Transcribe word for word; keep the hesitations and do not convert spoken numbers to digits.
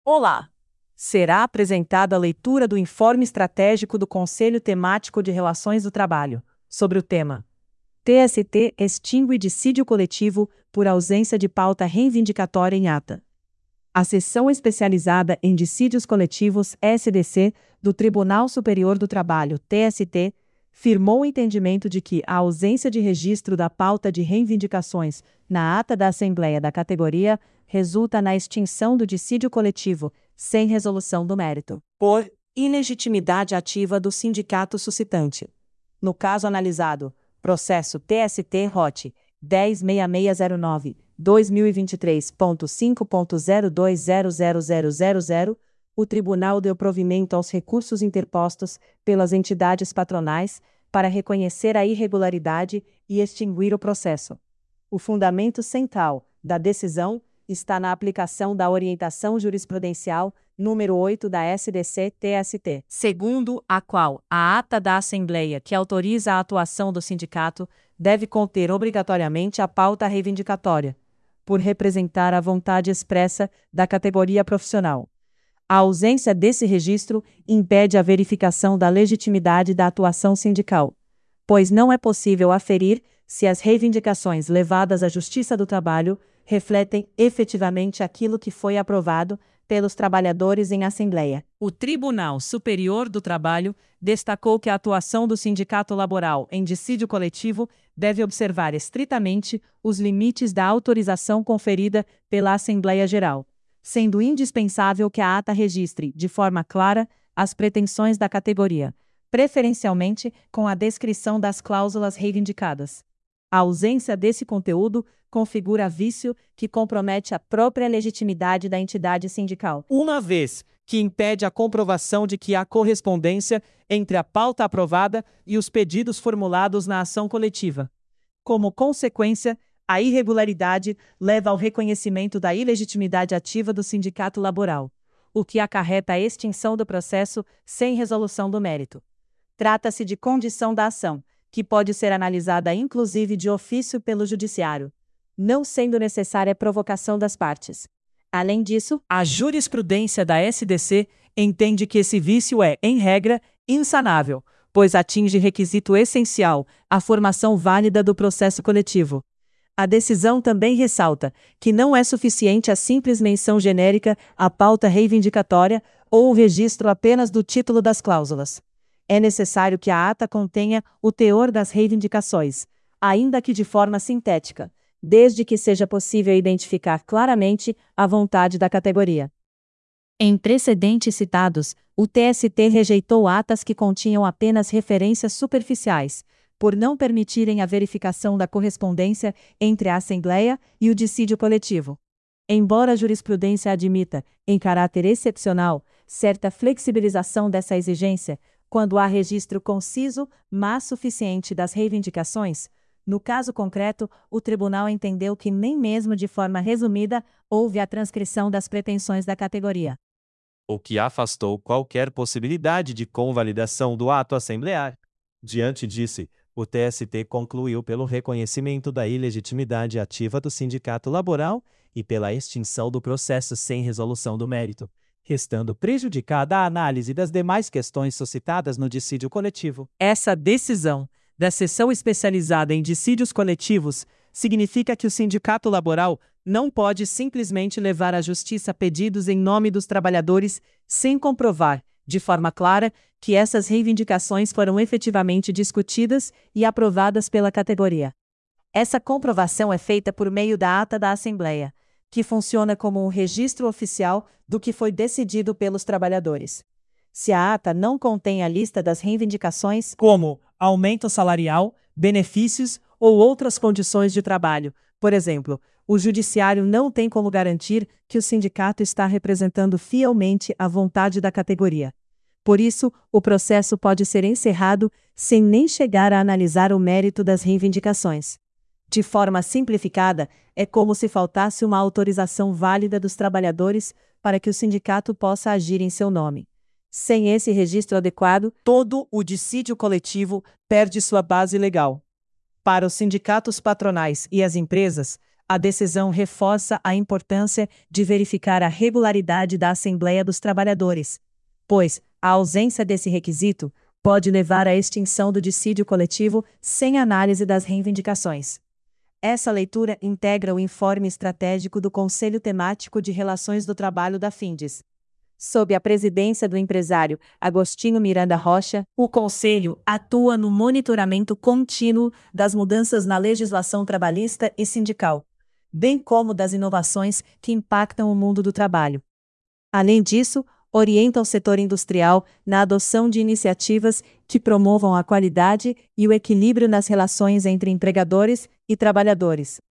Olá! Será apresentada a leitura do Informe Estratégico do Conselho Temático de Relações do Trabalho, sobre o tema T S T extingue dissídio coletivo por ausência de pauta reivindicatória em ata. A Seção Especializada em Dissídios Coletivos S D C do Tribunal Superior do Trabalho T S T firmou o entendimento de que a ausência de registro da pauta de reivindicações na ata da Assembleia da categoria resulta na extinção do dissídio coletivo, sem resolução do mérito, por ilegitimidade ativa do sindicato suscitante. No caso analisado, processo T S T R O T dez seis seis zero nove, dois mil e vinte e três ponto cinco ponto zero dois zero zero zero zero zero, o Tribunal deu provimento aos recursos interpostos pelas entidades patronais para reconhecer a irregularidade e extinguir o processo. O fundamento central da decisão está na aplicação da orientação jurisprudencial número oito da S D C T S T, segundo a qual a ata da Assembleia que autoriza a atuação do sindicato deve conter obrigatoriamente a pauta reivindicatória, por representar a vontade expressa da categoria profissional. A ausência desse registro impede a verificação da legitimidade da atuação sindical, pois não é possível aferir se as reivindicações levadas à Justiça do Trabalho refletem efetivamente aquilo que foi aprovado pelos trabalhadores em assembleia. O Tribunal Superior do Trabalho destacou que a atuação do sindicato laboral em dissídio coletivo deve observar estritamente os limites da autorização conferida pela Assembleia Geral, sendo indispensável que a ata registre, de forma clara, as pretensões da categoria, preferencialmente com a descrição das cláusulas reivindicadas. A ausência desse conteúdo configura vício que compromete a própria legitimidade da entidade sindical, uma vez que impede a comprovação de que há correspondência entre a pauta aprovada e os pedidos formulados na ação coletiva. Como consequência, a irregularidade leva ao reconhecimento da ilegitimidade ativa do sindicato laboral, o que acarreta a extinção do processo sem resolução do mérito. Trata-se de condição da ação, que pode ser analisada inclusive de ofício pelo judiciário, não sendo necessária a provocação das partes. Além disso, a jurisprudência da S D C entende que esse vício é, em regra, insanável, pois atinge requisito essencial, a formação válida do processo coletivo. A decisão também ressalta que não é suficiente a simples menção genérica à pauta reivindicatória ou o registro apenas do título das cláusulas. É necessário que a ata contenha o teor das reivindicações, ainda que de forma sintética, desde que seja possível identificar claramente a vontade da categoria. Em precedentes citados, o T S T rejeitou atas que continham apenas referências superficiais, por não permitirem a verificação da correspondência entre a Assembleia e o dissídio coletivo. Embora a jurisprudência admita, em caráter excepcional, certa flexibilização dessa exigência, quando há registro conciso, mas suficiente das reivindicações, no caso concreto, o tribunal entendeu que nem mesmo de forma resumida houve a transcrição das pretensões da categoria, o que afastou qualquer possibilidade de convalidação do ato assemblear. Diante disso, o T S T concluiu pelo reconhecimento da ilegitimidade ativa do sindicato laboral e pela extinção do processo sem resolução do mérito, restando prejudicada a análise das demais questões suscitadas no dissídio coletivo. Essa decisão da Seção Especializada em Dissídios Coletivos significa que o sindicato laboral não pode simplesmente levar à justiça pedidos em nome dos trabalhadores sem comprovar, de forma clara, que essas reivindicações foram efetivamente discutidas e aprovadas pela categoria. Essa comprovação é feita por meio da ata da Assembleia, que funciona como um registro oficial do que foi decidido pelos trabalhadores. Se a ata não contém a lista das reivindicações, como aumento salarial, benefícios ou outras condições de trabalho, por exemplo, o judiciário não tem como garantir que o sindicato está representando fielmente a vontade da categoria. Por isso, o processo pode ser encerrado sem nem chegar a analisar o mérito das reivindicações. De forma simplificada, é como se faltasse uma autorização válida dos trabalhadores para que o sindicato possa agir em seu nome. Sem esse registro adequado, todo o dissídio coletivo perde sua base legal. Para os sindicatos patronais e as empresas, A decisão reforça a importância de verificar a regularidade da Assembleia dos Trabalhadores, pois a ausência desse requisito pode levar à extinção do dissídio coletivo sem análise das reivindicações. Essa leitura integra o informe estratégico do Conselho Temático de Relações do Trabalho da Findes. Sob a presidência do empresário Agostinho Miranda Rocha, o Conselho atua no monitoramento contínuo das mudanças na legislação trabalhista e sindical, bem como das inovações que impactam o mundo do trabalho. Além disso, orienta o setor industrial na adoção de iniciativas que promovam a qualidade e o equilíbrio nas relações entre empregadores e trabalhadores.